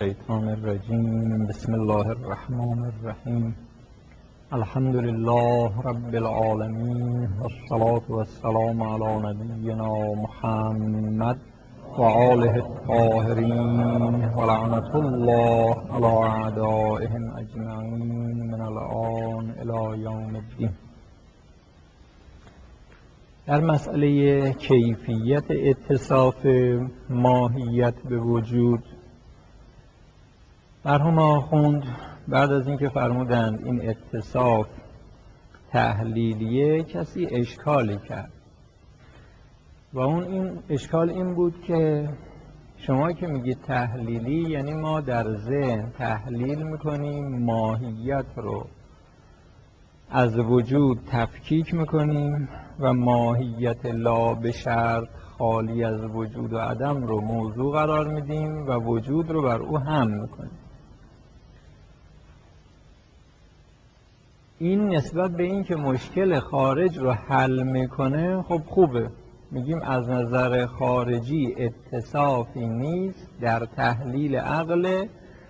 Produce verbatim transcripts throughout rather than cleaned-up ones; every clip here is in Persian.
الشیطان الرجیم. بسم الله الرحمن الرحیم. الحمد لله رب العالمین والصلاة والسلام علی نبینا محمد و آله الطاهرین و لعنة الله علی اعدائهم اجمعین من الآن الی یوم الدین. در مسئله کیفیت اتصاف ماهیت به وجود، مرحوم آخوند بعد از اینکه فرمودند این اتصاف تحلیلیه، کسی اشکالی کرد و اون این اشکال این بود که شما که میگید تحلیلی یعنی ما در ذهن تحلیل میکنیم، ماهیت رو از وجود تفکیک میکنیم و ماهیت لا به شرط خالی از وجود و عدم رو موضوع قرار میدیم و وجود رو بر او حمل میکنیم. این نسبت به این که مشکل خارج رو حل میکنه خب خوبه، میگیم از نظر خارجی اتصافی نیست در تحلیل عقل.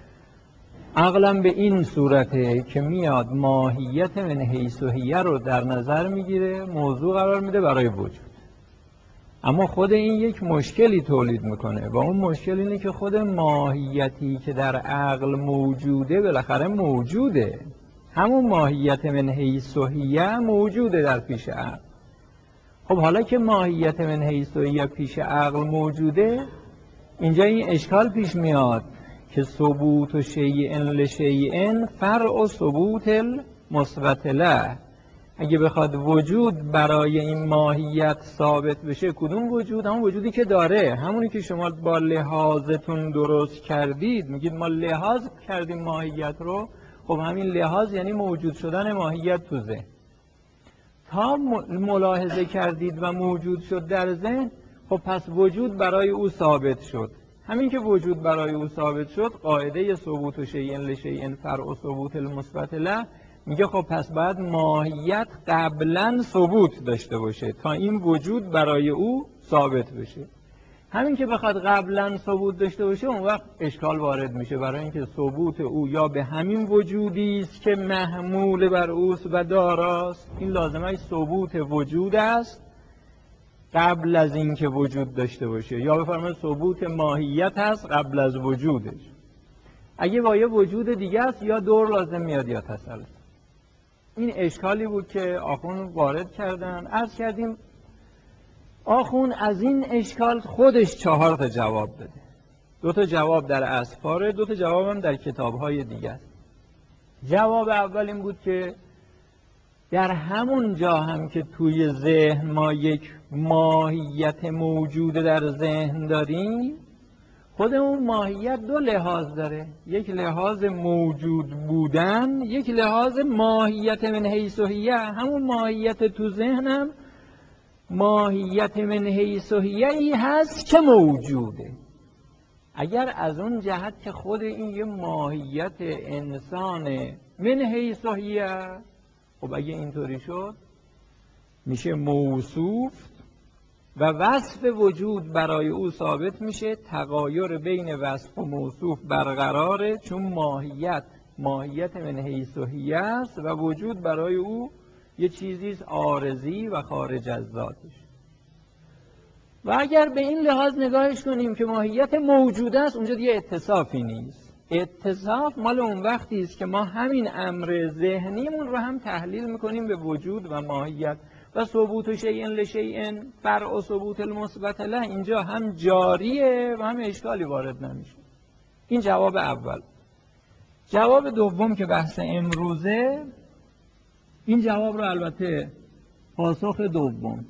عقلم به این صورته که میاد ماهیت من حیث و هیه رو در نظر میگیره، موضوع قرار میده برای وجود، اما خود این یک مشکلی تولید میکنه و اون مشکل اینه که خود ماهیتی که در عقل موجوده بالاخره موجوده، همون ماهیت من حیث و هیه موجوده در پیش عقل. خب حالا که ماهیت من حیث و هیه پیش عقل موجوده، اینجا این اشکال پیش میاد که ثبوت و شیء لشیء فرع و ثبوت المثبت له. اگه بخواد وجود برای این ماهیت ثابت بشه، کدوم وجود؟ همون وجودی که داره، همونی که شما با لحاظتون درست کردید، میگید ما لحاظ کردیم ماهیت رو. خب همین لحاظ یعنی موجود شدن ماهیت تو ذهن. تا ملاحظه کردید و موجود شد در ذهن، خب پس وجود برای او ثابت شد. همین که وجود برای او ثابت شد، قاعده ثبوت و شیء لشیء فرع و ثبوت المثبت له میگه خب پس بعد ماهیت قبلا ثبوت داشته باشه تا این وجود برای او ثابت بشه. همین که بخواد قبلا ثبوت داشته باشه، اون وقت اشکال وارد میشه، برای اینکه ثبوت او یا به همین وجودی است که محمول بر اوست و داراست، این لازمه ثبوت وجود است قبل از اینکه وجود داشته باشه، یا بفرمایید ثبوت ماهیت هست قبل از وجودش. اگه با یه وجود دیگه است، یا دور لازم میاد یا تسلسل. این اشکالی بود که آخون وارد کردن. عرض کردیم آخون از این اشکال خودش چهار تا جواب داده. دو تا جواب در اسفاره، دو تا جواب هم در کتاب‌های دیگر. جواب اول این بود که در همون جا هم که توی ذهن ما یک ماهیت موجود در ذهن داریم، خود اون ماهیت دو لحاظ داره، یک لحاظ موجود بودن، یک لحاظ ماهیت من حیث و هیه. همون ماهیت تو ذهنم ماهیت من حیث و هیه ای هست که موجوده. اگر از اون جهت که خود این یه ماهیت انسان من حیث و هیه، خب اگه اینطوری شد میشه موصوف و وصف وجود برای او ثابت میشه، تغایر بین وصف و موصوف برقراره، چون ماهیت ماهیت من حیث و هیه است و وجود برای او یه چیزی عارضی و خارج از ذاتش. و اگر به این لحاظ نگاهش کنیم که ماهیت موجود است، اونجا دیگه اتصافی نیست. اتصاف مال اون وقتی است که ما همین امر ذهنیمون رو هم تحلیل میکنیم به وجود و ماهیت و ثبوت و شیء لشیء فرع و ثبوت المثبت له اینجا هم جاریه و هم اشکالی وارد نمیشه. این جواب اول. جواب دوم که بحث امروزه، این جواب رو البته پاسخ دوم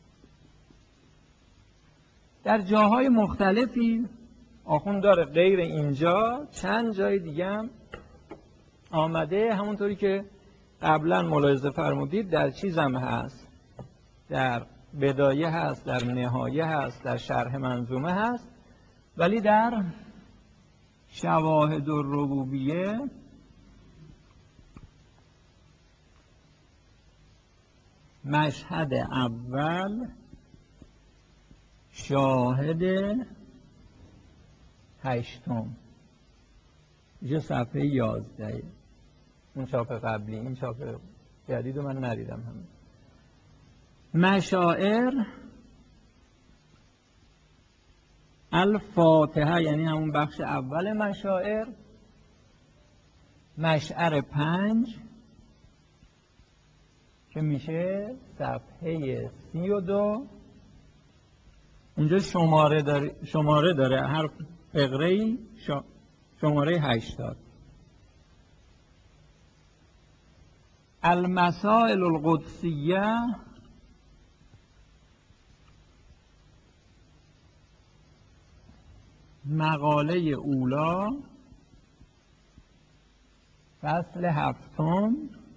در جاهای مختلفی آخوند داره، غیر اینجا چند جای دیگه هم آمده، همونطوری که قبلا ملاحظه فرمودید در چیزم هست، در بدایه هست، در نهایه هست، در شرح منظومه هست، ولی در شواهد الربوبیه مشهد اول شاهد هشتم میشه صفحه یازده. اون چاپ قبلی، این چاپ جدید رو من ندیدم. هم مشاعر الفاتحه، یعنی همون بخش اول مشاعر، مشعر پنج که میشه صفحه سی و دو. اونجا شماره داره، شماره داره هر فقره‌ای شماره هشتاد. المسائل القدسیه مقاله اولا فصل هفتم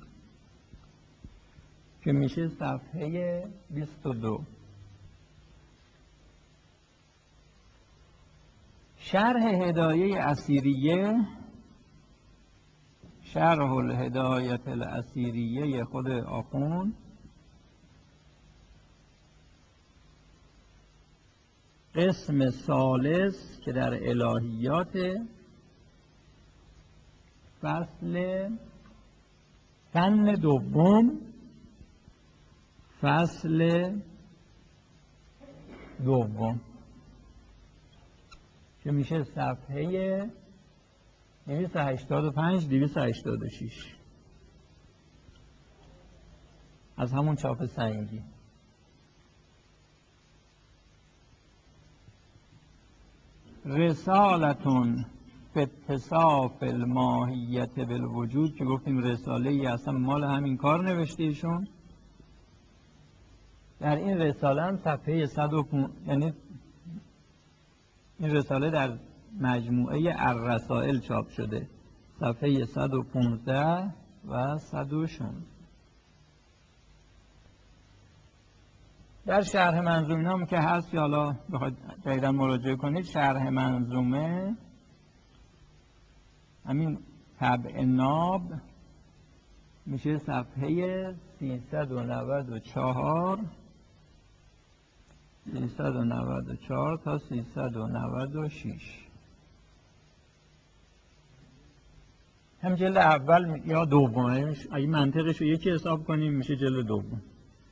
که میشه صفحه بیست و دو. شرح هدایه اسیریه، شرح الهدایت الاسیریه خود آخوند، قسم ثالث که در الهیات، فصل فن دوم، فصل دوم که میشه صفحه دویست و هشتاد و پنج دویست و هشتاد و شش از همون چاپ سنگی. رسالتون فی اتصاف الماهیت بالوجود که گفتیم رساله ای اصلا مال همین کار نوشته ایشون. در این رساله هم صفحه صد و پون... یعنی این رساله در مجموعه الرسائل چاپ شده، صفحه صد و پانزده و صد و شانزده. در شرح منظومه هم که هست، یا حالا بخواید جدیداً مراجعه کنید، شرح منظومه همین طبع ناب میشه صفحه سیصد و نود و چهار سیصد و نود و چهار تا سیصد و نود و شش. هم جلد اول یا دوم، اگه منطقش رو یکی حساب کنیم میشه جلد دوم.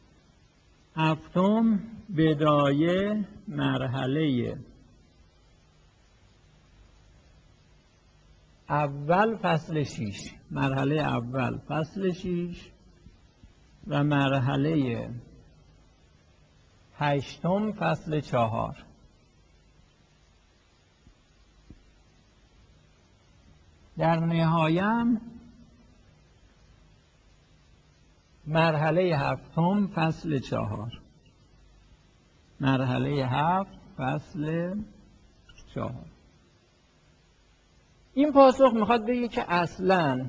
هفتم بدایه مرحله اول فصل شیش، مرحله اول فصل شیش و مرحله هشتم فصل چهار. در نهایم مرحله هفتم فصل چهار، مرحله هفت فصل چهار. این پاسخ میخواد بگه که اصلاً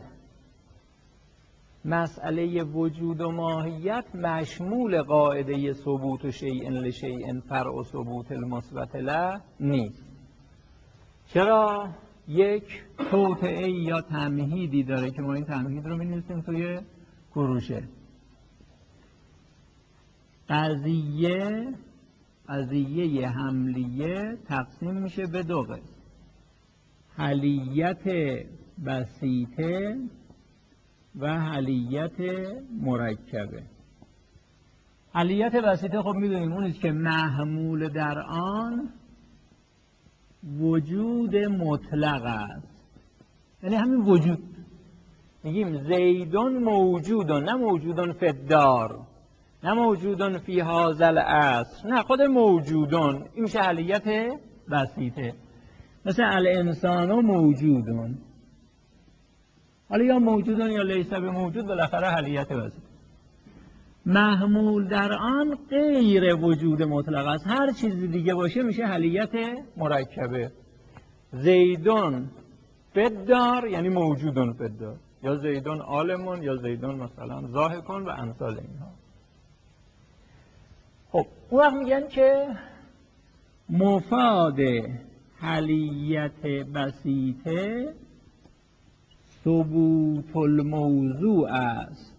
مسئله وجود و ماهیت مشمول قاعده ثبوت و شیء لشیء فرع و ثبوت المثبت له نیست. چرا؟ یک توطئه یا تمهیدی داره که ما این تمهید رو می‌نویسیم توی کروشه. قضیه قضیه حملیه تقسیم میشه به دو قسم: حلیت بسیطه و حلیت مرکبه. حلیت بسیطه خب میدونیم اونیست که محمول در آن وجود مطلق است، یعنی همین وجود. میگیم زیدون موجودون، نه موجودون فی الدار، نه موجودون فی هذا العصر، نه خود موجودون. این میشه حلیت بسیطه. مثل الانسان موجودون، حالا یا موجودون یا لیس بموجود، بالاخره حلیت بسیطه. محمول در آن غیر وجود مطلق است، هر چیزی دیگه باشه میشه حلیت مرکبه. زیدون فدار یعنی موجودون فدار، یا زیدون عالمون، یا زیدون مثلا ضاحکون و امثال اینها. خب اون وقت میگن که مفاد حلیت بسیطه ثبوت الموضوع است،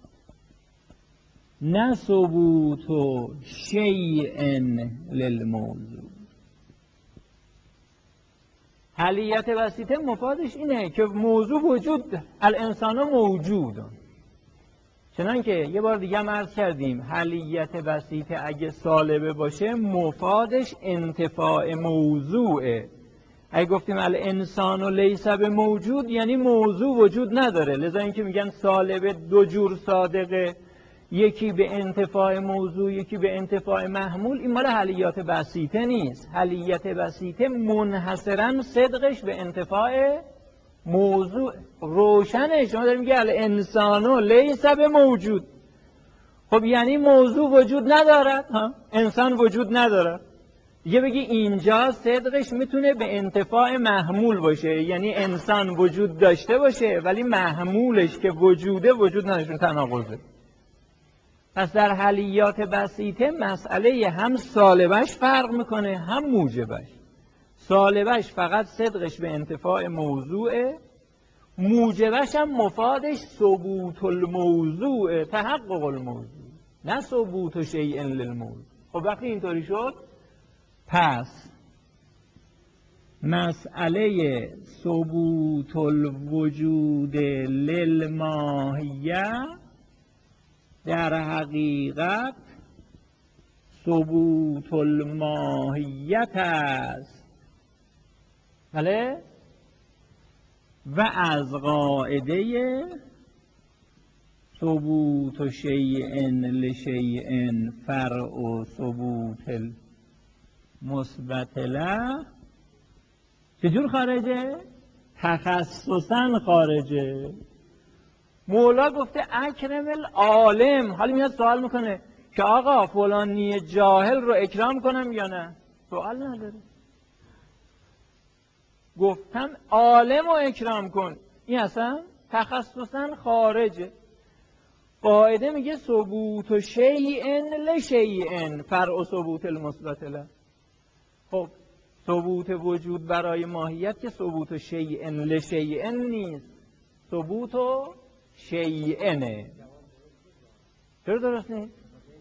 نه ثبوت شیء للموضوع. حلیت بسیطه مفادش اینه که موضوع وجود، الانسان موجود. چنانکه یه بار دیگه هم عرض کردیم حلیت بسیطه اگه سالبه باشه مفادش انتفاع موضوعه. اگه گفتیم الانسان و لیس بموجود یعنی موضوع وجود نداره، لذا اینکه میگن سالبه دو جور صادقه، یکی به انتفاع موضوع یکی به انتفاع محمول، این مال حلیات بسیطه نیست. حلیت بسیطه منحصرا صدقش به انتفاع موضوع روشنه. شما داریم میگه الانسانو لیس بموجود، خب یعنی موضوع وجود ندارد، ها انسان وجود ندارد. یه بگی اینجا صدقش میتونه به انتفاع محمول باشه، یعنی انسان وجود داشته باشه ولی محمولش که وجوده وجود نداشته، تناقضه. پس در حلیات بسیطه مسئله هم سالبش فرق میکنه هم موجبش. سالبش فقط صدقش به انتفاع موضوعه، موجبش هم مفادش ثبوت الموضوع، تحقق الموضوع، نه ثبوت شیء للموضوع. خب وقتی اینطوری شد پس مسئله ثبوت الوجود للماهیه در حقیقت ثبوت الماهیت است، بله؟ و از قاعده ثبوت شیء لشیء فرع ثبوت المثبت له چجور خارجه؟ تخصصاً خارجه. مولا گفته اکرم العالم، حالا میاد سوال میکنه که آقا فلانی جاهل رو اکرام کنم یا نه؟ سوال نداره. گفتم عالم رو اکرام کن، این اصلا تخصصاً خارجه. قاعده میگه ثبوت شیء لشیء فرع ثبوت المثبت له. خب ثبوت وجود برای ماهیت که ثبوت شیء لشیء نیست، ثبوت شیء. چرا درست نیست؟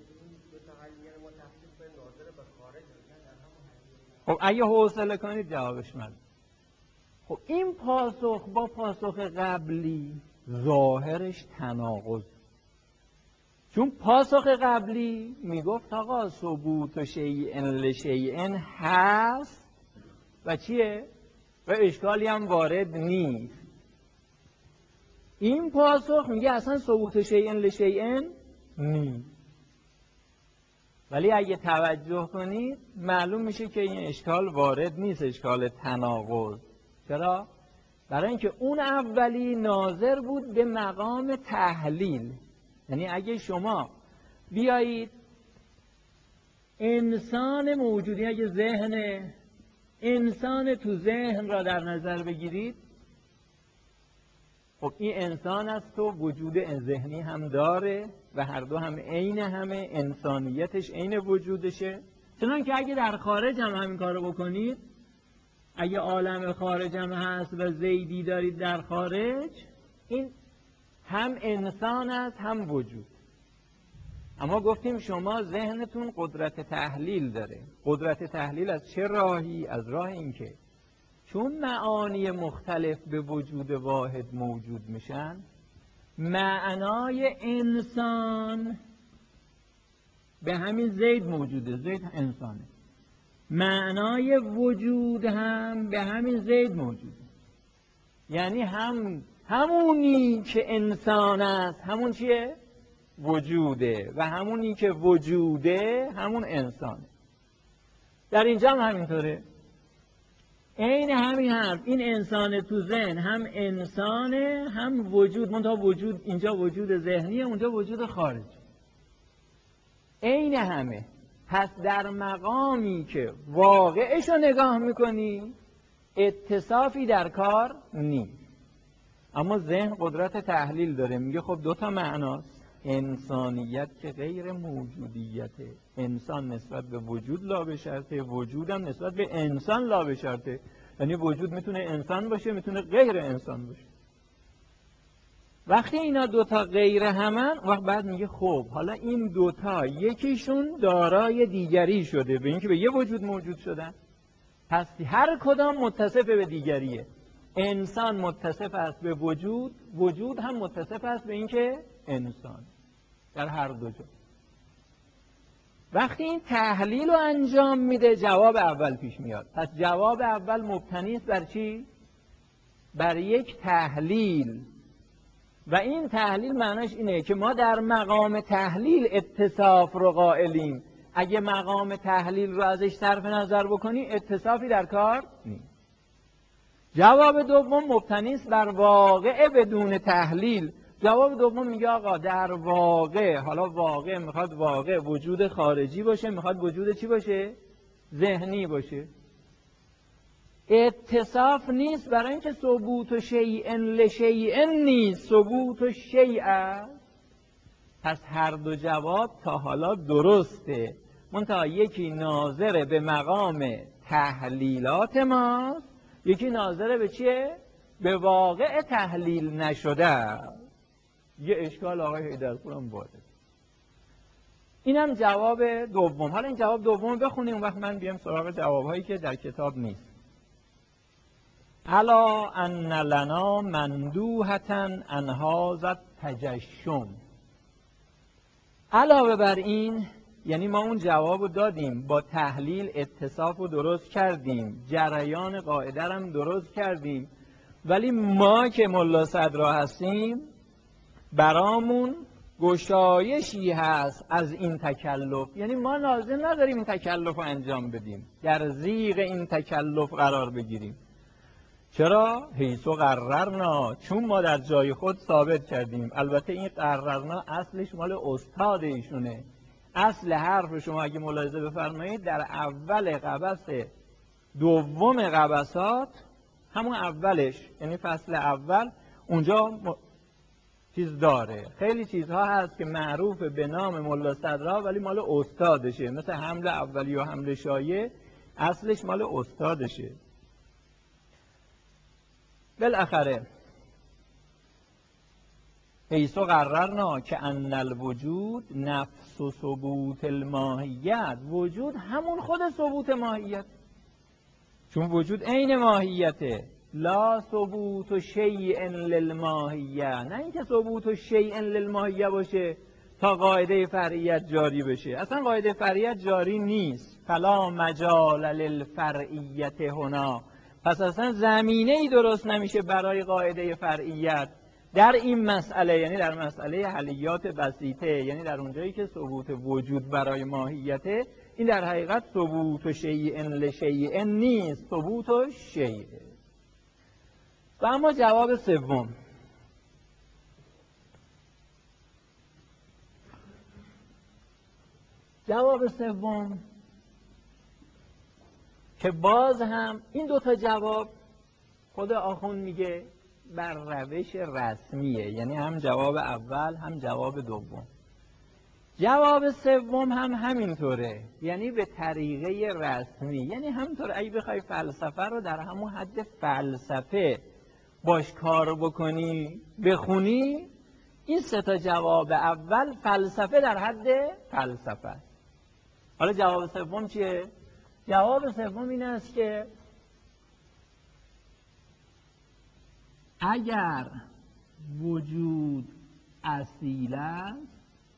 خب اگه حوصله کنید جوابش من. خب این پاسخ با پاسخ قبلی ظاهرش تناقض، چون پاسخ قبلی میگفت آقا ثبوت شیء لشیء هست و چیه؟ و اشکالی هم وارد نیست. این پاسخ میگه اصلا ثبوت شیء لشیء نیست. ولی اگه توجه کنید معلوم میشه که این اشکال وارد نیست، اشکال تناقض. چرا؟ برای اینکه اون اولی ناظر بود به مقام تحلیل. یعنی اگه شما بیایید انسان موجودی، اگه ذهن انسان تو ذهن را در نظر بگیرید، خب این انسان است و وجود ذهنی هم داره و هر دو هم عین همه، انسانیتش عین وجودشه. چنان که اگه در خارج هم همین کارو بکنید، اگه عالم خارج هم هست و زیدی دارید در خارج، این هم انسان است هم وجود. اما گفتیم شما ذهنتون قدرت تحلیل داره. قدرت تحلیل از چه راهی؟ از راه اینکه چون معانی مختلف به وجود واحد موجود میشن، معنای انسان به همین زید موجوده، زید انسانه، معنای وجود هم به همین زید موجوده. یعنی هم همونی که انسان است همون چیه؟ وجوده، و همونی که وجوده همون انسانه. در اینجا هم همینطوره، عین همین حرف. این انسان تو ذهن هم انسانه هم وجود، منتها وجود اینجا وجود ذهنیه، اونجا وجود خارجی، عین همه. پس در مقامی که واقعش رو نگاه میکنی اتصافی در کار نیست. اما ذهن قدرت تحلیل داره، میگه خب دوتا معناست، انسانیت که غیر موجودیته، انسان نسبت به وجود لا به شرطه، وجودم نسبت به انسان لا به شرطه. یعنی وجود میتونه انسان باشه میتونه غیر انسان باشه. وقتی اینا دوتا غیر همن، وقت بعد میگه خب حالا این دوتا یکیشون دارای دیگری شده، به اینکه به یه وجود موجود شدن. پس هر کدام متصف به دیگریه. انسان متصف است به وجود، وجود هم متصف است به اینکه انسان، در هر دو جا. وقتی این تحلیل رو انجام میده جواب اول پیش میاد. پس جواب اول مبتنی است بر چی؟ بر یک تحلیل. و این تحلیل معناش اینه که ما در مقام تحلیل اتصاف رو قائلیم. اگه مقام تحلیل رو ازش صرف نظر بکنی اتصافی در کار نیست. جواب دوم مبتنی است بر واقع بدون تحلیل. جواب دوم میگه آقا در واقع، حالا واقع میخواد واقع وجود خارجی باشه، میخواد وجود چی باشه؟ ذهنی باشه. اتصاف نیست برای اینکه ثبوت شیء لشیء نیست، ثبوت شیء است. پس هر دو جواب تا حالا درسته، منتها یکی ناظر به مقام تحلیلات ماست، یکی ناظر به چیه؟ به واقع تحلیل نشده. یه اشکال آقای حیدرپور هم وارد. اینم جواب دوم. حالا این جواب دوم بخونیم اون وقت من بیام سراغ جوابهایی که در کتاب نیست. الا ان لنا مندوحة عن هذا التجشم. علاوه بر این، یعنی ما اون جواب رو دادیم، با تحلیل اتصاف رو درست کردیم، جریان قاعده رو هم درست کردیم، ولی ما که ملا صدرا هستیم برامون گشایشی هست از این تکلف. یعنی ما لازم نداریم این تکلف رو انجام بدیم، در زیغ این تکلف قرار بگیریم. چرا؟ حیثو قررنا، چون ما در جای خود ثابت کردیم. البته این قررنا اصلش مال استاد ایشونه. اصل حرف شما اگه ملاحظه بفرمایید در اول قبس دوم قبسات، همون اولش یعنی فصل اول، اونجا م... چیز داره. خیلی چیزها هست که معروف به نام ملا صدرا ولی مال استادشه، مثل حمل اولی و حمل شایع اصلش مال استادشه. بالاخره حیثو قررنا که ان الوجود نفس و ثبوت الماهیت، وجود همون خود ثبوت ماهیت، چون وجود عین ماهیته. لا ثبوت شیء للماهیه، نه اینکه ثبوت شیء للماهیه باشه تا قاعده فرعیت جاری بشه. اصلا قاعده فرعیت جاری نیست. فلا مجال للفرعیت هنا، پس اصلا زمینه ای درست نمیشه برای قاعده فرعیت در این مسئله، یعنی در مسئله حلیات بسیطه، یعنی در اونجایی که ثبوت وجود برای ماهیته. این در حقیقت ثبوت شیء لشیء نیست، ثبوت شیء. و اما جواب سوم، جواب سوم که باز هم این دوتا جواب خود آخوند میگه بر روش رسمیه، یعنی هم جواب اول هم جواب دوم. جواب سوم هم همینطوره، یعنی به طریقه رسمی. یعنی همینطور اگه بخوای فلسفه رو در همون حد فلسفه باش کار بکنی بخونی، این سه تا جواب اول فلسفه در حد فلسفه. حالا جواب سوم چیه؟ جواب سوم این است که اگر وجود اصیل است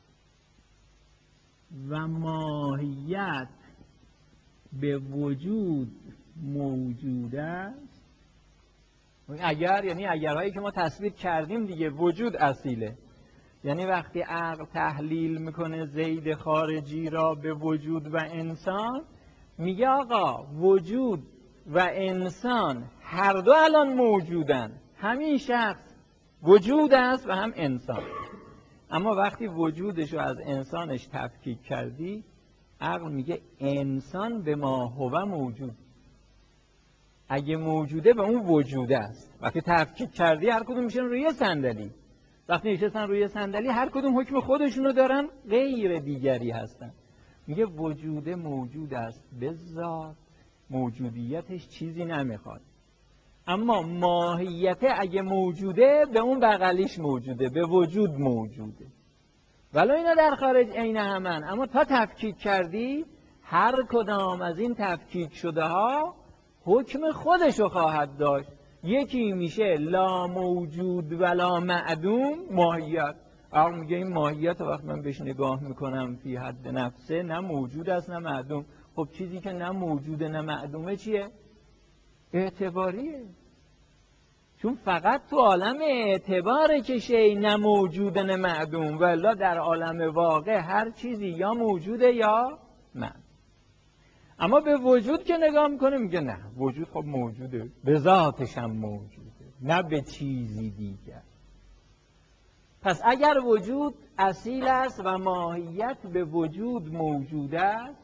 و ماهیت به وجود موجود است، اگر یعنی اگرهایی که ما تصویر کردیم دیگه، وجود اصیله، یعنی وقتی عقل تحلیل میکنه زید خارجی را به وجود و انسان، میگه آقا وجود و انسان هر دو الان موجودن، همین شخص وجود است و هم انسان. اما وقتی وجودش رو از انسانش تفکیک کردی، عقل میگه انسان به ما هو موجود، اگه موجوده به اون وجود است. وقتی تفکیک کردی هر کدوم میشن روی صندلی، وقتی نشستن روی صندلی هر کدوم حکم خودشونو دارن، غیر دیگری هستن. میگه وجود موجود است به ذات، موجودیتش چیزی نمیخواد، اما ماهیت اگه موجوده به اون بغلیش موجوده، به وجود موجوده. ولی اینا در خارج عین همن، اما تا تفکیک کردی هر کدام از این تفکیک شده ها حکم خودشو خواهد داشت. یکی میشه لا موجود ولا معدوم ماهیت. عقل میگه این ماهیت وقت من بهش نگاه میکنم فی حد نفسه، نه موجود است نه معدوم. خب چیزی که نه موجوده نه معدومه چیه؟ اعتباریه. چون فقط تو عالم اعتباره که شی نه موجوده نه معدوم، ولی در عالم واقع هر چیزی یا موجوده یا معدوم. اما به وجود که نگاه میکنه میگه نه وجود خب موجوده، به ذاتش هم موجوده، نه به چیزی دیگر. پس اگر وجود اصیل است و ماهیت به وجود موجود است،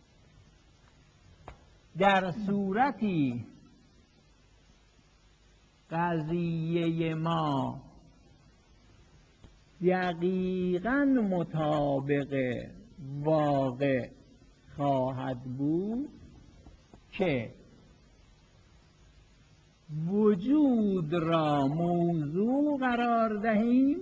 در صورتی قضیه ما دقیقاً مطابق واقع خواهد بود که وجود را موضوع قرار دهیم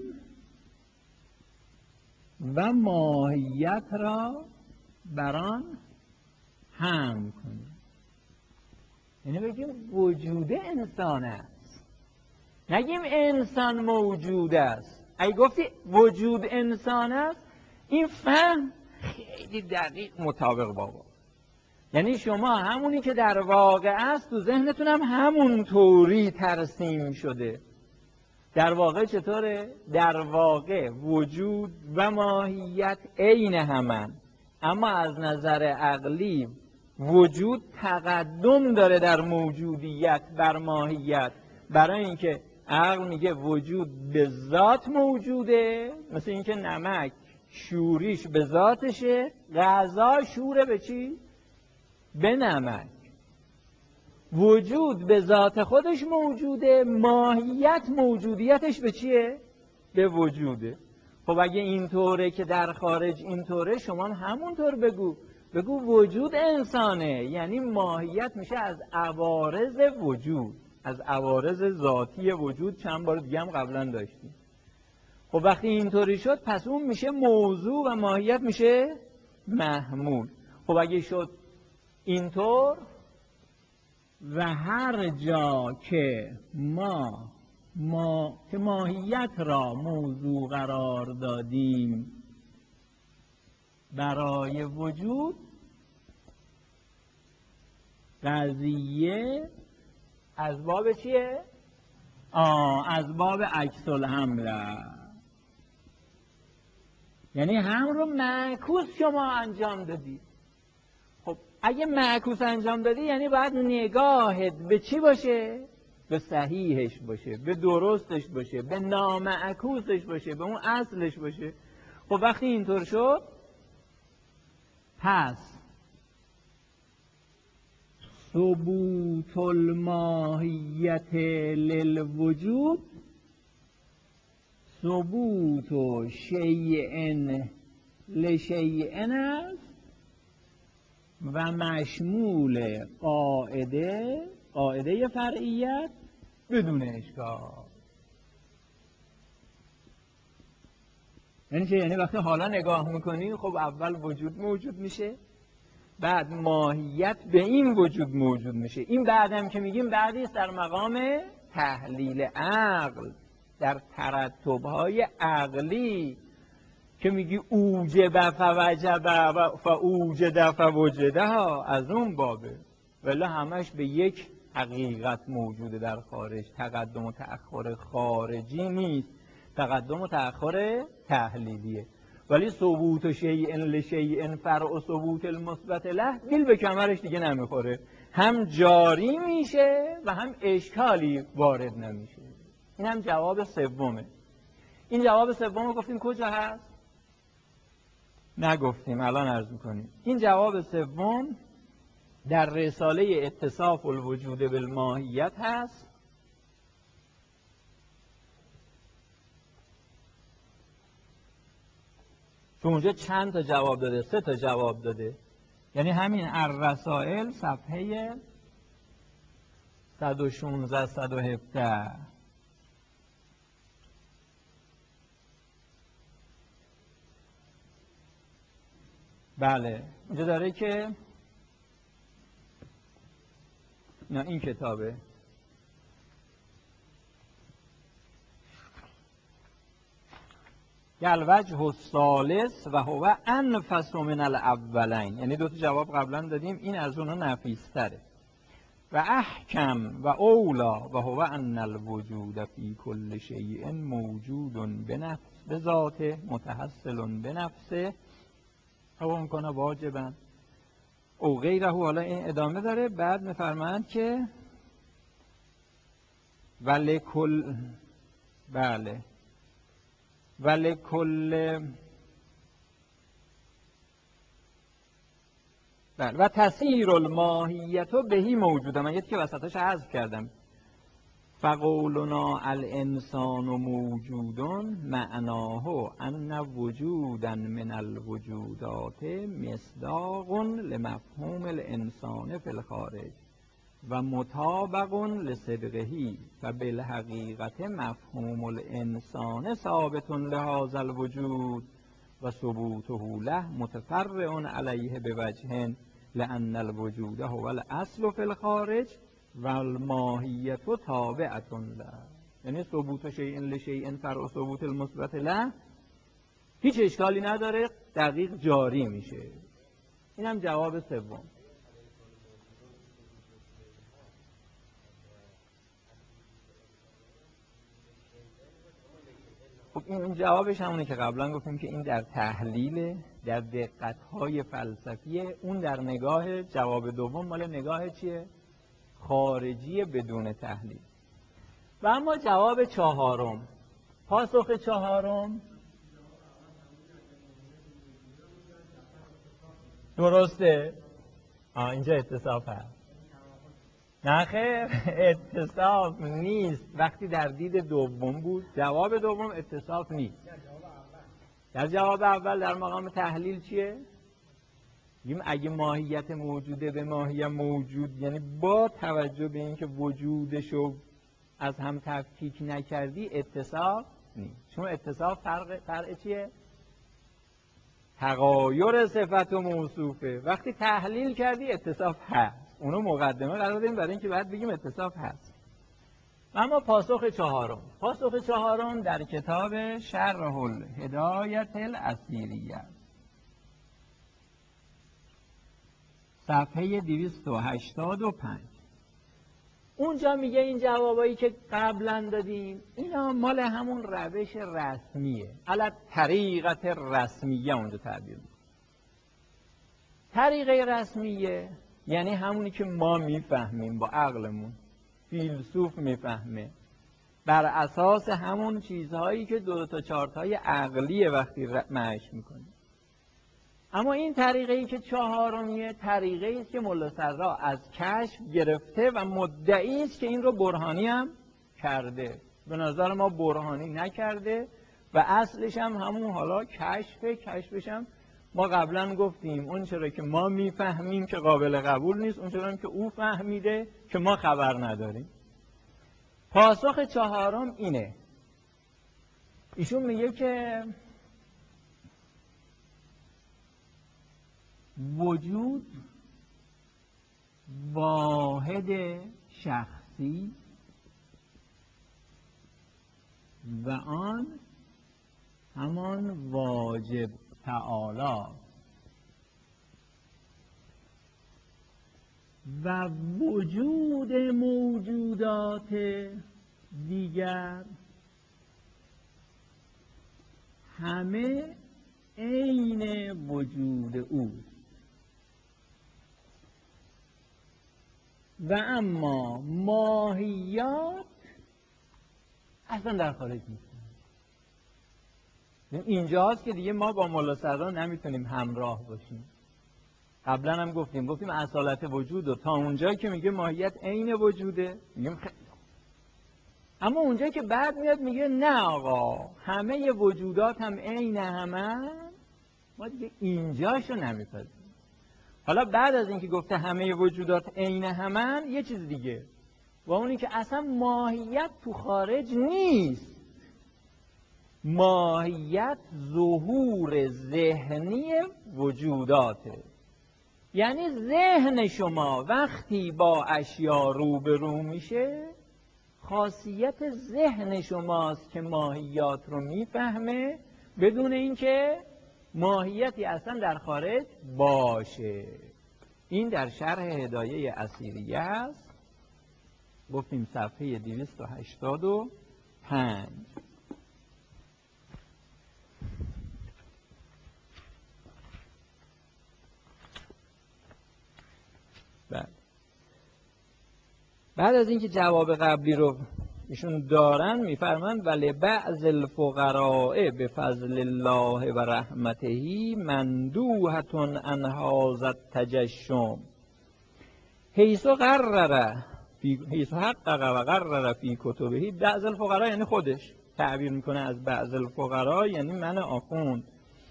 و ماهیت را بر آن حمل کنیم. یعنی بگیم وجود انسان است، نگیم انسان موجود است. اگه گفتی وجود انسان است، این فهم خیلی دقیق مطابق بابا. یعنی شما همونی که در واقع است تو ذهنتون هم همون طوری ترسیم شده. در واقع چطوره؟ در واقع وجود و ماهیت عین همن، اما از نظر عقلی وجود تقدم داره در موجودیت بر ماهیت. برای اینکه عقل میگه وجود به ذات موجوده، مثل اینکه نمک شوریش به ذاتشه، غذا شوره به چی؟ به نمک. وجود به ذات خودش موجوده، ماهیت موجودیتش به چیه؟ به وجوده. خب اگه اینطوره که در خارج اینطوره، شما همونطور بگو. بگو وجود انسانه، یعنی ماهیت میشه از عوارض وجود، از عوارض ذاتی وجود. چند بار دیگه هم قبلا داشتیم. خب وقتی اینطوری شد، پس اون میشه موضوع و ماهیت میشه محمول. خب اگه شد اینطور و هر جا که ما ما که ماهیت را موضوع قرار دادیم برای وجود، قضیه از باب چیه؟ آه از باب عکس الحمل. یعنی هم رو معکوس شما انجام دادی. خب اگه معکوس انجام دادی یعنی باید نگاهت به چی باشه؟ به صحیحش باشه، به درستش باشه، به نامعکوسش باشه، به اون اصلش باشه. خب وقتی اینطور شد، پس ثبوت الماهیت للوجود ثبوت شیء لشیء است و مشمول قاعده قاعده فرعیت بدون اشکال. یعنی چه؟ یعنی وقتی حالا نگاه میکنی، خب اول وجود موجود میشه، بعد ماهیت به این وجود موجود میشه. این بعدم که میگیم بعدی است در مقام تحلیل عقل، در ترتبهای عقلی که میگی اوجب فوجب فاوجد فوجده ها، از اون بابه. ولی همش به یک حقیقت موجوده در خارج. تقدم و تأخر خارجی نیست، تقدم و تأخر تحلیلیه. ولی ثبوت شیء لشیء فرع ثبوت المثبت له دل به کمرش دیگه نمیخوره، هم جاری میشه و هم اشکالی وارد نمیشه. این هم جواب سومه. این جواب سوم گفتیم کجا هست؟ نگفتیم، الان عرض میکنیم. این جواب سوم در رساله اتصاف الوجود بالماهیت هست که اونجا چند تا جواب داده؟ سه تا جواب داده. یعنی همین الرسائل صفحه صد و شانزده صد و هفده. بله، اینجا داره که نه این کتابه. الوجه الثالث و هو انفس من الاولین، یعنی دو تا جواب قبلا دادیم، این از اونها نفیس‌تره. و احکم و اولا و هو ان الوجود فی کل شیء موجود بنفس بذاته متحصل بنفسه او کنه واجبا او غیره. حالا این ادامه داره، بعد میفرماند که ولکل بله ولکل بله و تسیر الماهیت بهی موجوده. من یکی که وسطش حذف کردم. فقولنا الانسان موجود معناه ان وجودا من الوجودات مصداق لمفهوم الانسان فی الخارج و مطابق لصدقه و بالحقیقت مفهوم الانسان ثابت لهذا الوجود و ثبوته له متفرع علیه بوجه لان الوجود هو الاصل فی الخارج و الماهیت تابعه له. یعنی ثبوت شیء لشیء فرع ثبوت المثبت له هیچ اشکالی نداره، دقیق جاری میشه. اینم جواب سوم. خب این جوابش همونه که قبلا گفتیم که این در تحلیل، در دقت‌های فلسفیه. اون در نگاه جواب دوم مال نگاه چیه؟ خارجی بدون تحلیل. و اما جواب چهارم، پاسخ چهارم درسته؟ آه اینجا اتصاف هست. نه خیر اتصاف نیست. وقتی در دید دوم بود، جواب دوم اتصاف نیست. در جواب اول در مقام تحلیل چیه؟ میگیم اگه ماهیت موجوده به ماهیت موجود، یعنی با توجه به اینکه وجودشو از هم تفکیک نکردی اتصاف نیست. چون اتصاف فرق فرق چیه؟ تغایر صفت و موصوفه. وقتی تحلیل کردی اتصاف هست. اونو مقدمه قرار دادیم برای اینکه بعد بگیم اتصاف هست. اما پاسخ چهارم، پاسخ چهارم در کتاب شرح الهدایة الأثیریه صفحه دویست و هشتاد و پنج. اونجا میگه این جوابایی که قبلا دادیم اینا مال همون روش رسمیه، علی طریقت رسمیه. اونجا تعبیر بود طریقه رسمیه یعنی همونی که ما میفهمیم با عقلمون، فیلسوف میفهمه، بر اساس همون چیزهایی که دو تا چارتای عقلیه وقتی معنیش میکنیم. اما این طریقه‌ای که چهارمیه طریقه‌ای است که ملا صدرا از کشف گرفته و مدعی است که این رو برهانی هم کرده. به نظر ما برهانی نکرده و اصلش هم همون حالا کشف. کشفش هم ما قبلا گفتیم اون چرا که ما میفهمیم که قابل قبول نیست، اون چرا که او فهمیده که ما خبر نداریم. پاسخ چهارم اینه. ایشون میگه که وجود واحد شخصی و آن همان واجب تعالی و وجود موجودات دیگر همه عین وجود اوست و اما ماهیات اصلا در خارج نیست. اینجاست که دیگه ما با ملا صدرا نمیتونیم همراه باشیم. قبلا هم گفتیم گفتیم اصالت وجود و تا اونجایی که میگه ماهیت عین وجوده میگیم خیلی. اما اونجایی که بعد میاد میگه نه آقا همه وجودات هم عین همه، ما دیگه اینجاشو نمیپذیریم. حالا بعد از اینکه گفته همه وجودات عین همه، یه چیز دیگه و اونی که اصلا ماهیت تو خارج نیست. ماهیت ظهور ذهنی وجوداته. یعنی ذهن شما وقتی با اشیا روبرو میشه، خاصیت ذهن شماست که ماهیات رو میفهمه بدون اینکه ماهیتی اصلا در خارج باشه. این در شرح هدایه اثیریه است، گفتیم صفحه دویست و هشتاد و پنج. بعد بعد از اینکه جواب قبلی رو ایشون دارن میفرمند ولی بعض الفقراء به فضل الله و رحمته مندوحتون ان هذا التجشم حیث قرر فی حیث حقق و قرر فی کتبه. بعض الفقراء یعنی خودش تعبیر میکنه از بعض الفقراء، یعنی من آخوند.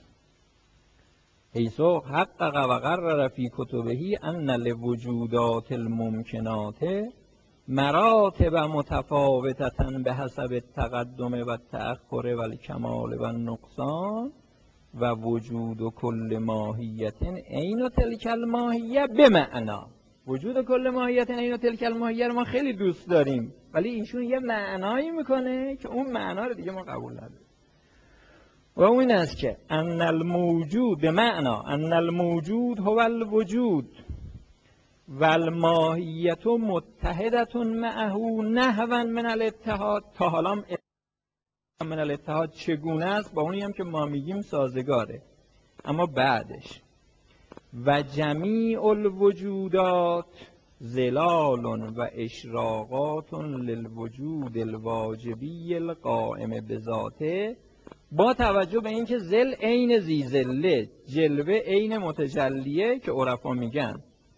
حیث حقق و قرر فی کتبه ان لوجودات الممکنات مراتب متفاوتة به حسب التقدم و التأخر و الکمال و النقصان و وجود کل ماهیت عین تلک الماهیه بمعنا. وجود کل ماهیت عین تلک الماهیه رو ما خیلی دوست داریم، ولی ایشون یه معنایی میکنه که اون معنا رو دیگه ما قبول نداریم. و اون این است که ان الموجود به معنا ان الموجود هو الوجود و الماهیت متحدت معه نحوا من الاتحاد. تا حالا من الاتحاد چگونه است با اونی هم که ما میگیم سازگاره، اما بعدش و جمیع الوجودات ظلال و اشراقات للوجود الواجبی القائم بذاته، با توجه به اینکه ظل عین ذی ظله، جلوه عین متجلیه که عرفا میگن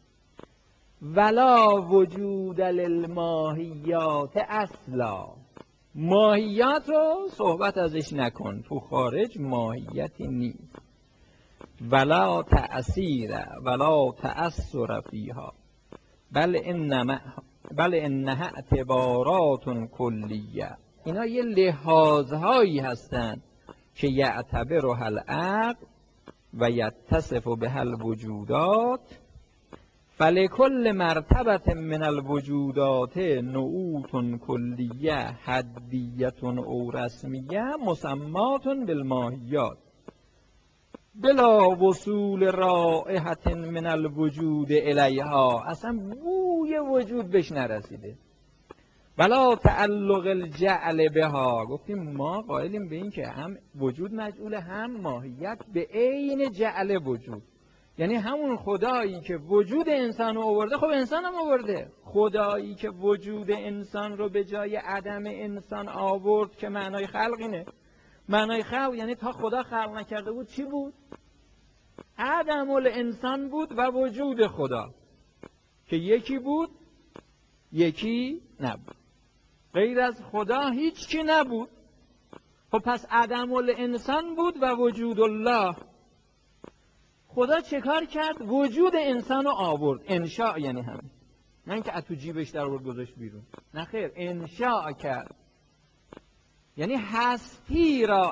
ولا وجود للماهیات اصلا. ماهیات رو صحبت ازش نکن، تو خارج ماهیتی نیست. ولا تأثیر ولا تأثر فیها بل انما بل انها اعتبارات کلیه. اینا یه لحاظهایی هستند که یعتبرها العقل و یتصف بها الوجودات. فلکل مرتبه من الوجودات نعوت کلیه حدیه او رسمیه مسمات بالماهیات بلا وصول رائحه من الوجود الیها. اصلا بوی وجود بهش نرسیده. ولا تعلق الجعل بها. گفتیم ما قائلیم به این که هم وجود مجعول هم ماهیت به عین جعل وجود، یعنی همون خدایی که وجود انسان رو آورده خب انسان هم آورده. خدایی که وجود انسان رو به جای عدم انسان آورد که معنای خلق اینه. معنای خلق یعنی تا خدا خلق نکرده بود چی بود؟ عدم الانسان بود و وجود خدا که یکی بود یکی نبود. غیر از خدا هیچ کی نبود. خب پس عدم الانسان بود و وجود الله. خدا چه کار کرد؟ وجود انسان رو آورد. انشاء یعنی همین، نه اینکه اتو جیبش در آورد گذاشت بیرون، نه خیر، انشاء کرد یعنی هستی را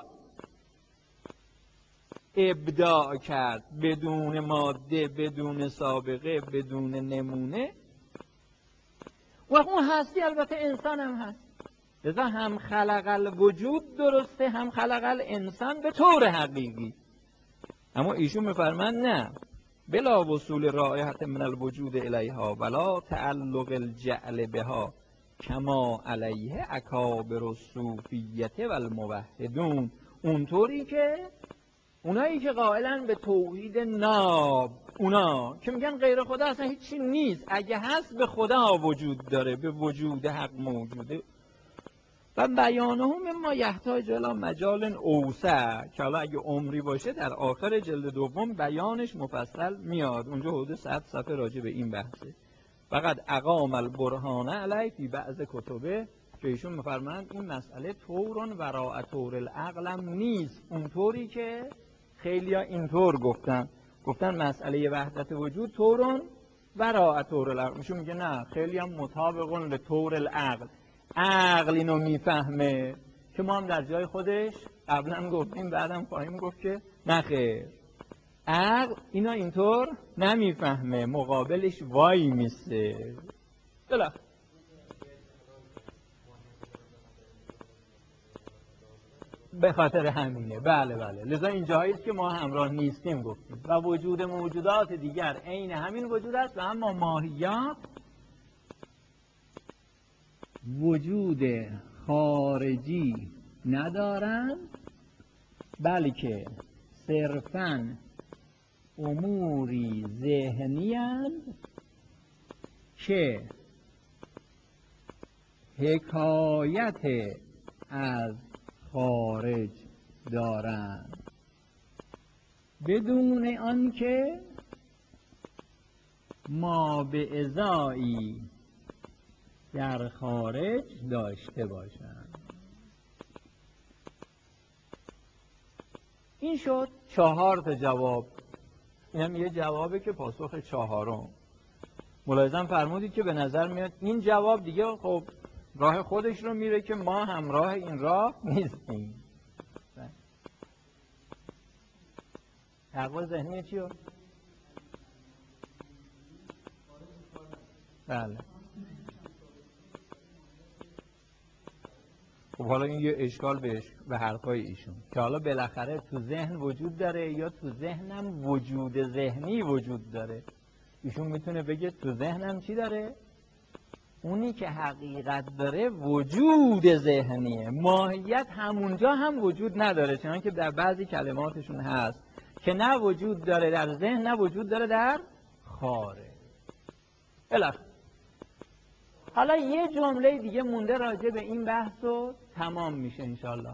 ابداع کرد بدون ماده، بدون سابقه، بدون نمونه. و اون هستی البته انسان هم هست. لذا هم خلق الوجود درسته، هم خلق الانسان به طور حقیقی. اما ایشون میفرمند نه، بلا وصول رائحه من الوجود الیها ولا تعلق الجعل بها کما علیه اکابر الصوفیه و الموحدون. اونطوری که اونایی که قائلن به توحید ناب، اونا که میگن غیر خدا اصلا هیچی نیست، اگه هست به خدا وجود داره، به وجود حق موجوده. و بیانهم ما یحتاج الی مجال اوسع که حالا اگه عمری باشه در آخر جلد دوم بیانش مفصل میاد، اونجا حدود صد صفحه راجع به این بحثه. فقط اقام البرهان علی فی بعض کتبه که ایشون میفرمایند این مسئله طورن وراء طور العقل هم نیست، اونطوری که خیلیا اینطور گفتن گفتن مسئله وحدت وجود طورن وراء طور العقل. ایشون میگه نه، خیلی هم مطابقن لطور العقل. عقل اینو میفهمه که ما هم در جای خودش قبلا گفتیم بعدم خواهیم گفت که نه خیر، عقل اینا اینطور نمیفهمه، مقابلش وای میسته. بله به خاطر همینه. بله بله لذا اینجاهایی است که ما همراه نیستیم گفتیم. و وجود موجودات دیگر عین همین وجود است و اما ماهیت وجود خارجی ندارند، بلکه صرفاً اموری ذهنی اند که حکایت از خارج دارند بدون آنکه ما به ازایی در خارج داشته باشند. این شد چهار تا جواب. اینم یه جوابه که پاسخ چهارم. ملاحظه فرمودید که به نظر میاد این جواب دیگه خب راه خودش رو میره که ما همراه این راه نیستیم. تقوی ذهنی چیه؟ بله. خب حالا این یه اشکال بهش به حرفای ایشون که حالا بالاخره تو ذهن وجود داره یا تو ذهنم وجود ذهنی وجود داره. ایشون میتونه بگه تو ذهنم چی داره؟ اونی که حقیقت داره وجود ذهنیه، ماهیت همونجا هم وجود نداره، چنان که در بعضی کلماتشون هست که نه وجود داره در ذهن نه وجود داره در خارج. بالاخره حالا یه جمله دیگه مونده راجع به این بحث و تمام میشه انشالله.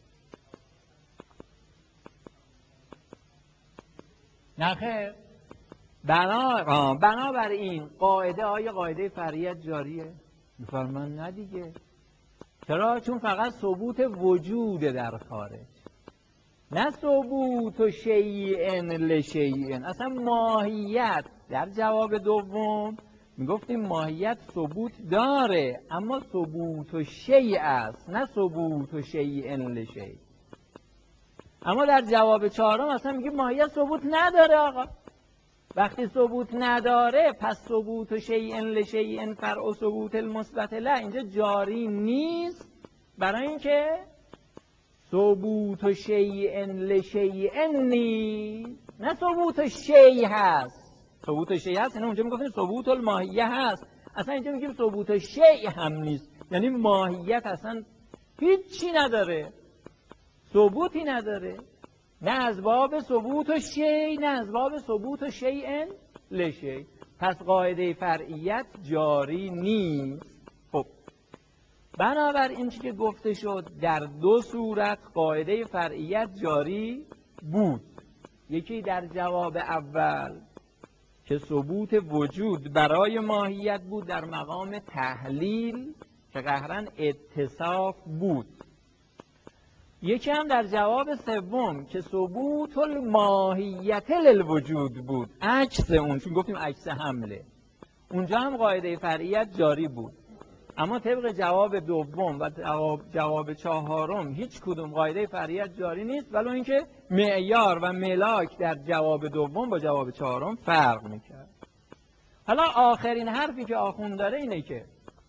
نخیر بنا بنابراین قاعده آیا قاعده فرعیت جاریه؟ میفرمان نه دیگه. چرا؟ چون فقط ثبوت وجود در خارج، نه ثبوت شیء لشیء. اصلا ماهیت در جواب دوم میگفتیم ماهیت ثبوت داره اما ثبوت شیء است نه ثبوت شیء لشیء. اما در جواب چهارم اصلا میگه ماهیت ثبوت نداره. آقا وقتی ثبوت نداره پس ثبوت شیء لشیء فرع ثبوت المثبت له اینجا جاری نیست، برای اینکه ثبوت شیء لشیء نیست، نه ثبوت شیء هست. ثبوت شیء هست یعنی اونجا میگفتیم ثبوت الماهیه هست، اصلا اینجا میگیم ثبوت شیء هم نیست، یعنی ماهیت اصلا هیچی نداره، ثبوتی نداره، نه از باب ثبوت شیء نه از باب ثبوت شیء لشیء. پس قاعده فرعیت جاری نیست. خب بنابراین چی که گفته شد در دو صورت قاعده فرعیت جاری بود. یکی در جواب اول که ثبوت وجود برای ماهیت بود در مقام تحلیل که قهرن اتصاف بود. یکی هم در جواب سوم که ثبوت الماهیت للوجود بود، عکس اون، چون گفتیم عکس حمله، اونجا هم قاعده فرعیت جاری بود. اما طبق جواب دوم و جواب, جواب چهارم هیچ کدوم قاعده فرعیت جاری نیست، ولی اینکه معیار و ملاک در جواب دوم با جواب چهارم فرق میکرد. حالا آخرین حرفی که آخوند داره اینه که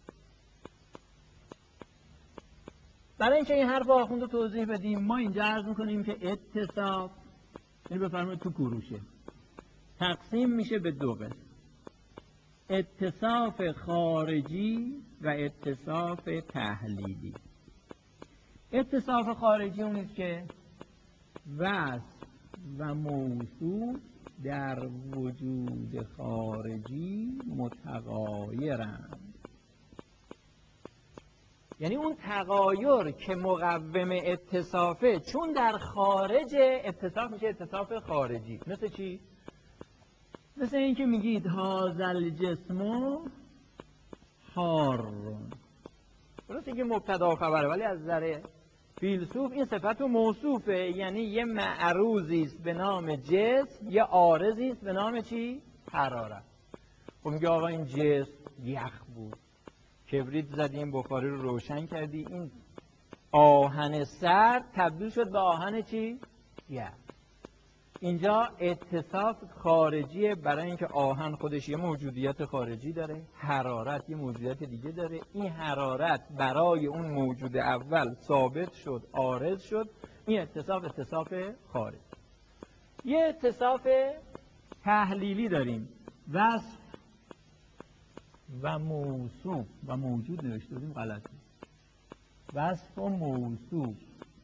برای اینکه این حرف آخوند رو توضیح بدیم ما اینجا عرض میکنیم که اتصاف این بفرمایید تو کوروشه تقسیم میشه به دو قسم: اتصاف خارجی و اتصاف تحلیلی. اتصاف خارجی اونیست که وصف و موصوف در وجود خارجی متغایرند، یعنی اون تغایر که مقوم اتصافه چون در خارج اتصاف میشه اتصاف خارجی. مثل چی؟ مثل این که میگید هازل جسمو حار، درسته که مبتدا و خبره ولی از نظر فیلسوف این صفت موصوفه، یعنی یه معروضی است به نام جسم، یه عارضی است به نام چی؟ حرارت. خب میگه آقا این جسم یخ بود، کبریت زدیم بخاری رو روشن کردی، این آهن سرد تبدیل شد به آهن چی؟ یخ. اینجا اتصاف خارجیه برای اینکه آهن خودش یه موجودیت خارجی داره، حرارت یه موجودیت دیگه داره. این حرارت برای اون موجود اول ثابت شد، عارض شد. این اتصاف اتصاف خارج. یه اتصاف تحلیلی داریم، وصف و موصوف و موجود نوشته بودیم غلطه. وصف و موصوف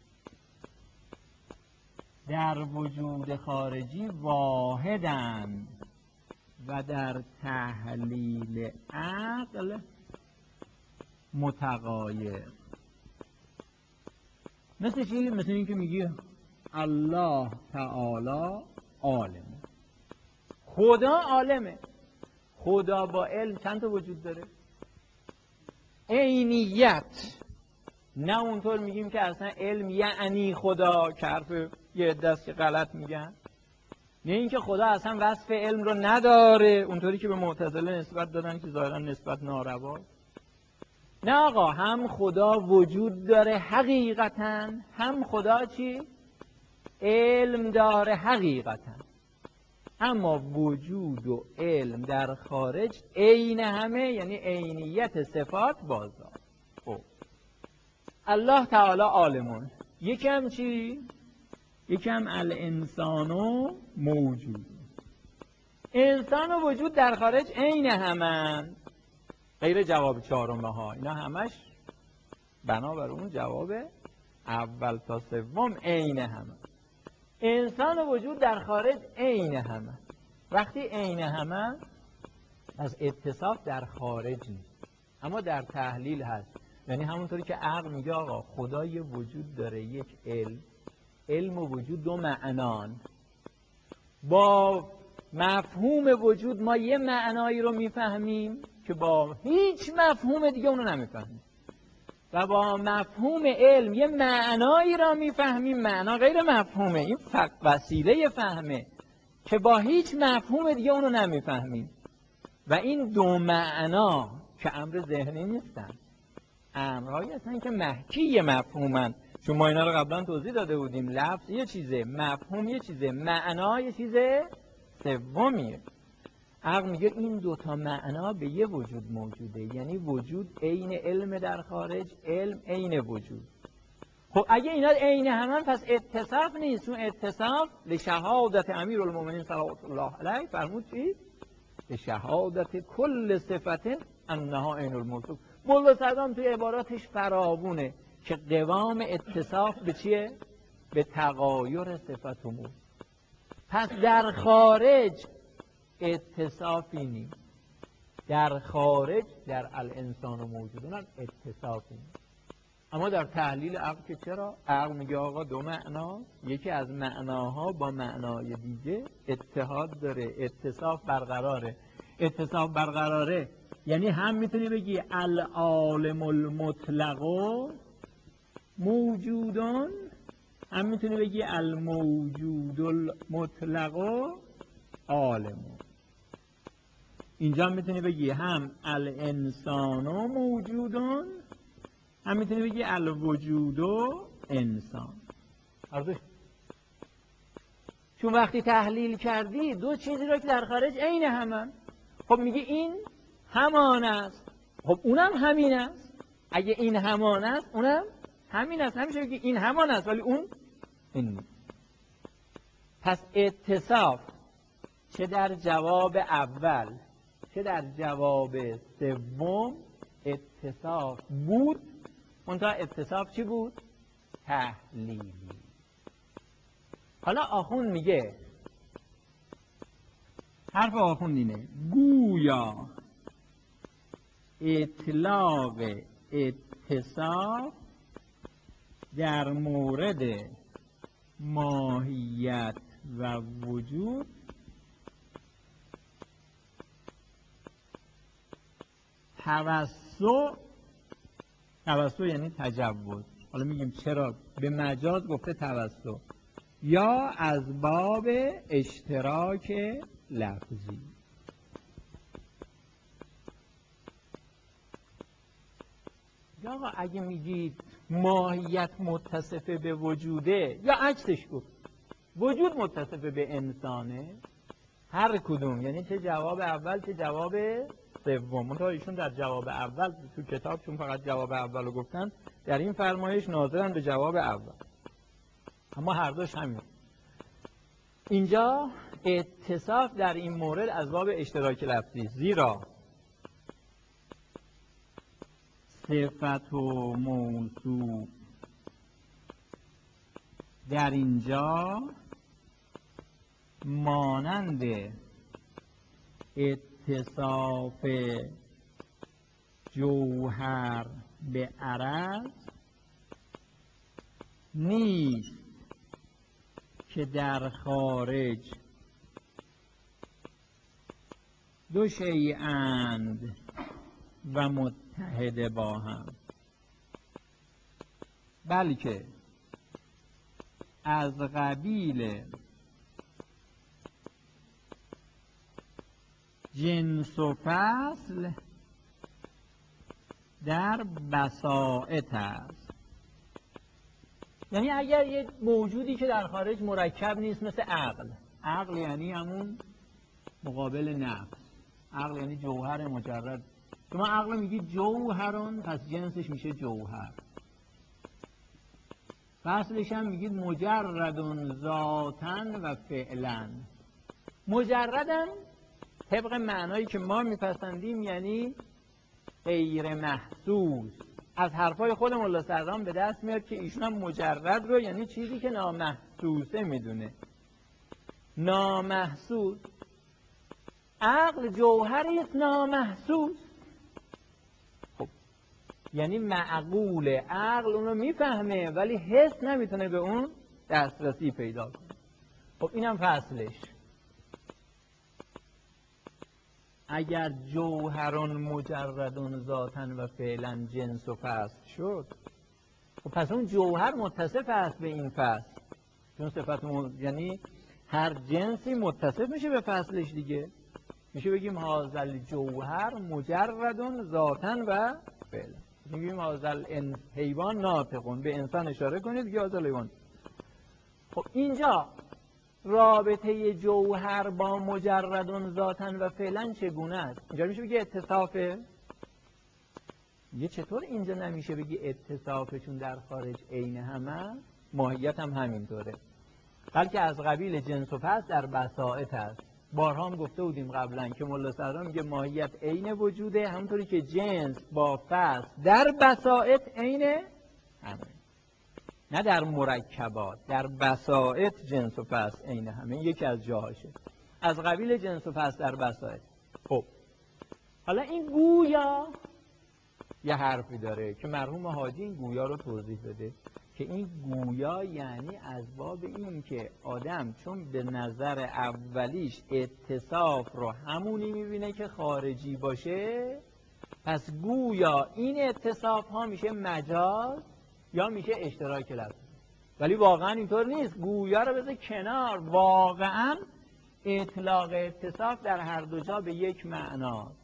در وجود خارجی واحدند و در تحلیل عقل متغایر. مثل چی؟ مثل این که میگی الله تعالی عالم، خدا عالمه. خدا با علم چند تا وجود داره؟ عینیت. نه اونطور میگیم که اصلا علم یعنی خدا، که حرف یه عده است که غلط میگن. نه اینکه خدا اصلا وصف علم رو نداره، اونطوری که به معتزله نسبت دادن که ظاهرا نسبت ناروا. نه آقا، هم خدا وجود داره حقیقتا، هم خدا چی؟ علم داره حقیقتا. اما وجود و علم در خارج عین همه، یعنی عینیت صفات بازار. خب الله تعالی عالمون، یکم چی؟ یکم الانسانو موجود. انسان و وجود در خارج عین همن، غیر جواب چهارمه ها. اینا همش بنابر اون جواب اول تا سوم عین همن. انسان و وجود در خارج عین همن. وقتی عین همن از اتصاف در خارج نیست، اما در تحلیل هست. یعنی همونطوری که عقل میگه آقا خدا یه وجود داره، یک علم. علم و وجود دو معنان. با مفهوم وجود ما یه معنایی رو میفهمیم که با هیچ مفهوم دیگه اونو نمیفهمیم، و با مفهوم علم یه معنایی را میفهمیم، معنا غیر مفهومه، این فقط وسیله فهمه که با هیچ مفهوم دیگه اونو نمیفهمیم. و این دو معنا که امر ذهنی نیستن، امرهایی هستن که محکی مفهومن. چون ما اینا رو قبلا توضیح داده بودیم. لفظ یه چیزه، مفهوم یه چیزه، معنا یه چیزه سومیه. عقل میگه این دوتا معنا به یه وجود موجوده، یعنی وجود عین علم در خارج، علم عین وجود. خب اگه اینا عین همن پس اتصاف نیست. اون اتصاف لشهادت امیرالمومنین صلوات الله علیه فرمود چی؟ لشهادت کل صفت انها عین الموصوف. مولا صدام توی عباراتش فراوونه که قوام اتصاف به چیه؟ به تغایر صفت امور. پس در خارج اتصافی نیست. در خارج در الانسان و موجودون هم اتصافی نیست. اما در تحلیل عقل که چرا؟ عقل میگه آقا دو معنا، یکی از معناها با معنای دیگه اتحاد داره، اتصاف برقراره. اتصاف برقراره یعنی هم میتونی بگی العالم المطلق موجودون، هم میتونی بگی الموجود المطلق عالمون. اینجا هم میتونی بگی هم الانسان موجودون، هم میتونی بگی الوجود و انسان. عرضش چون وقتی تحلیل کردی دو چیزی رو که در خارج عین همن، خب میگی این همان است، خب اونم همین است. اگه این همان است اونم همین است. نمیشه بگی این همان است ولی اون این نیست. پس اتصاف چه در جواب اول چه در جواب سوم اتصاف بود. منتها اتصاف چی بود؟ تحلیلی. حالا آخوند میگه، حرف آخوند اینه، گویا اطلاق اتصاف در مورد ماهیت و وجود توسع، توسع یعنی تجوز. حالا میگیم چرا به مجاز گفته توسع، یا از باب اشتراک لفظی. یا اگه میگید ماهیت متصفه به وجوده، یا عکسش گفت وجود متصف به انسانه، هر کدوم، یعنی چه جواب اول چه جواب سوم. منتها ایشون در جواب اول تو کتاب چون فقط جواب اول رو گفتن، در این فرمایش ناظرن به جواب اول، اما هر دوش همین. اینجا اتصاف در این مورد از باب اشتراک لفظی، زیرا صفت و موصوف در اینجا مانند اتصاف جوهر به عرض نیست که در خارج دو شیئند و متحد با هم، بلکه از قبیل جنس و فصل در بساطت است. یعنی اگر یک موجودی که در خارج مرکب نیست، مثل عقل، عقل یعنی همون مقابل نفس، عقل یعنی جوهر مجرد. شما عقل میگی جوهرون، پس جنسش میشه جوهر. فصلش هم میگید مجردون ذاتن و فعلا. مجردن طبق معنایی که ما میپسندیم یعنی غیر محسوس. از حرفای خود ملا صدرام به دست میاد که ایشون هم مجرد رو یعنی چیزی که نامحسوسه میدونه. نامحسوس، عقل جوهری است نامحسوس. خب یعنی معقول، عقل اون رو میفهمه ولی حس نمیتونه به اون دسترسی پیدا کنه. خب اینم فصلش. اگر جوهران مجردون ذاتن و فعلا جنس و فصل شد، خب پس اون جوهر متصف است به این فصل، چون صفت م... یعنی هر جنسی متصف میشه به فصلش دیگه. میشه بگیم هازل جوهر مجردون ذاتن و فعلا. میگیم هازل ان حیوان ناطقون، به انسان اشاره کنید دیگه هازل حیوان. خب اینجا رابطه جوهر با مجردون ذاتن و فعلا چگونه است؟ اینجا میشه بگی اتصافه؟ یه چطور اینجا نمیشه بگی اتصافشون در خارج عین همه؟ ماهیت هم همینطوره، بلکه از قبیل جنس و فصل در بساطت است. بارها هم گفته بودیم قبلا که ملا صدرا میگه ماهیت عین وجوده، همونطوری که جنس با فصل در بساطت عین همه، نه در مرکبات، در بساطت جنس و فصل عین همه. یکی از جاهاشه از قبیل جنس و فصل در بساطت. خب حالا این گویا یه حرفی داره که مرحوم حاجی این گویا رو توضیح بده، که این گویا یعنی از باب این که آدم چون به نظر اولیش اتصاف رو همونی میبینه که خارجی باشه، پس گویا این اتصاف ها میشه مجاز یا میشه اشتراک لفظی. ولی واقعا اینطور نیست. گویا رو بذار کنار، واقعا اطلاق اتصاف در هر دو جا به یک معنا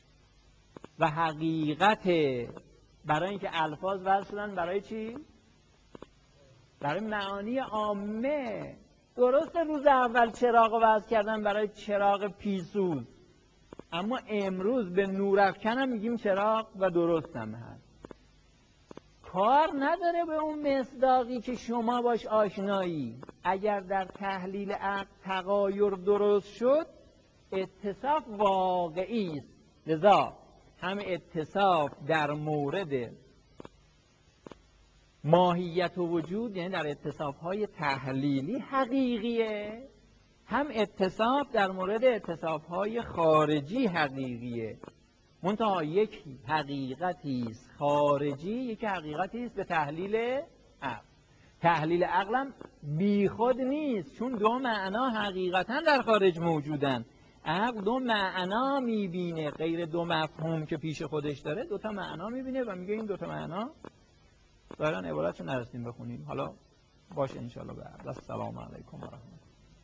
و حقیقت، برای اینکه الفاظ وضع شدن برای چی؟ برای معانی عامه. درسته روز اول چراغ وضع کردن برای چراغ پیسوز، اما امروز به نورافکن هم میگیم چراغ و درست هم هست. کار نداره به اون مصداقی که شما باش آشنایی. اگر در تحلیل عقل تغایر درست شد، اتصاف واقعی است. لذا هم اتصاف در مورد ماهیت و وجود، یعنی در اتصاف‌های تحلیلی حقیقیه، هم اتصاف در مورد اتصاف‌های خارجی حقیقیه. منتها یک حقیقتی است خارجی، یک حقیقتی است به تحلیل عقل. تحلیل عقلم بیخود نیست، چون دو معنا حقیقتا در خارج موجودن. عقل دو معنا میبینه، غیر دو مفهوم که پیش خودش داره، دو تا معنا میبینه و میگه این دو تا معنا ظاهرا عبارتشو نرسیم بخونیم. حالا باشه انشاءالله. به السلام علیکم و رحمت الله.